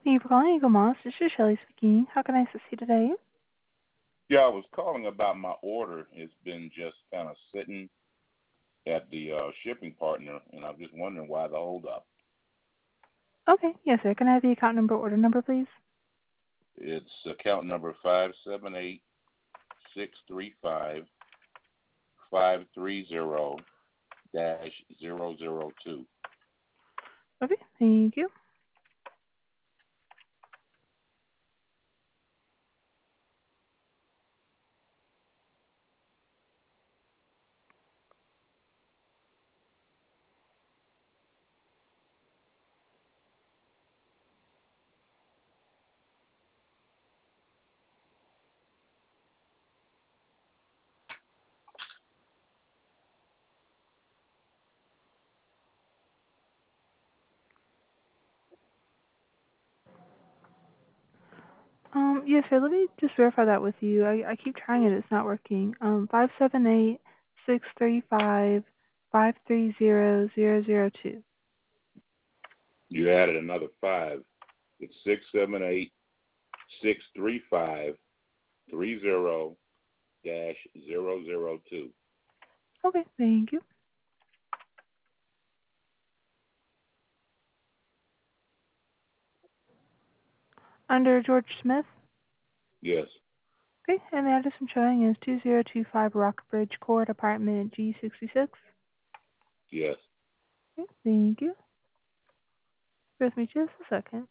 Thank you for calling Eagle Moss. This is Shelly speaking. How can I assist you today? Yeah, I was calling about my order. It's been just kind of sitting at the shipping partner, and I'm just wondering why the hold up. Okay, yes, sir. Can I have the account number, order number, please? It's account number 578-635-530-002. Okay, thank you. Yes, sir. Let me just verify that with you. I keep trying it. It's not working. 578-635-530-002. You added another five. It's 678-635-30-002. Okay, thank you. Under George Smith. Yes, Okay, and the address I'm showing is 2025 Rockbridge Court, apartment G66. yes. Okay, thank you. Bear with me just a second.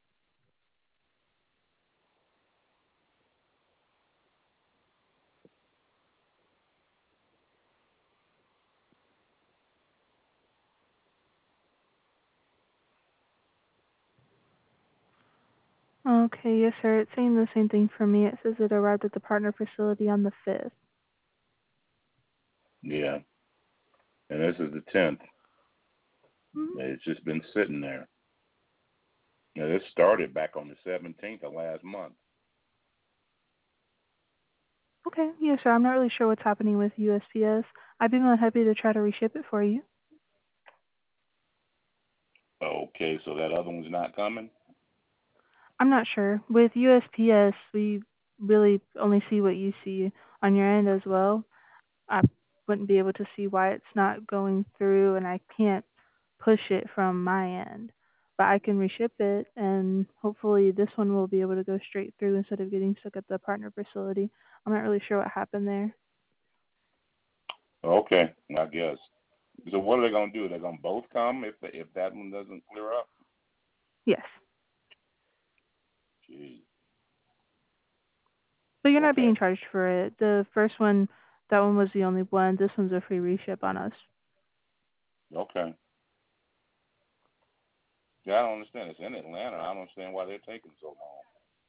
Okay, yes, sir. It's saying the same thing for me. It says it arrived at the partner facility on the 5th. Yeah. And this is the 10th. Mhm. It's just been sitting there. Now, this started back on the 17th of last month. Okay, yes, sir. I'm not really sure what's happening with USPS. I'd be more than happy to try to reship it for you. Okay, so that other one's not coming? I'm not sure. With USPS, we really only see what you see on your end as well. I wouldn't be able to see why it's not going through, and I can't push it from my end. But I can reship it, and hopefully this one will be able to go straight through instead of getting stuck at the partner facility. I'm not really sure what happened there. Okay, I guess. So what are they going to do? They're going to both come if that one doesn't clear up? Yes. Gee. But you're not being Okay. charged for it. The first one, that one was the only one. This one's a free reship on us. Okay. Yeah, I don't understand. It's in Atlanta. I don't understand why they're taking so long.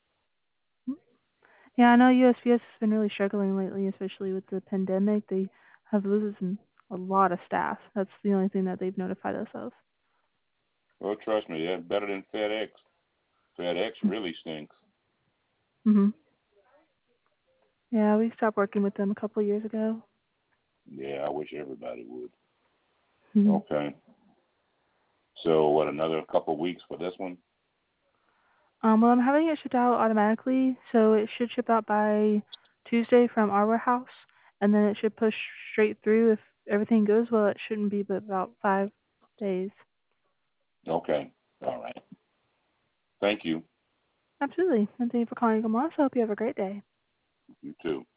Yeah, I know USPS has been really struggling lately, especially with the pandemic. They have losing a lot of staff. That's the only thing that they've notified us of. Well, trust me, they're better than FedEx. FedEx really stinks. Mhm. Yeah, we stopped working with them a couple of years ago. Yeah, I wish everybody would. Mhm. Okay. So what? Another couple of weeks for this one? Well, I'm having it shipped out automatically, so it should ship out by Tuesday from our warehouse, and then it should push straight through. If everything goes well, it shouldn't be but about 5 days. Okay. All right. Thank you. Absolutely. And thank you for calling Gamas. I hope you have a great day. You too.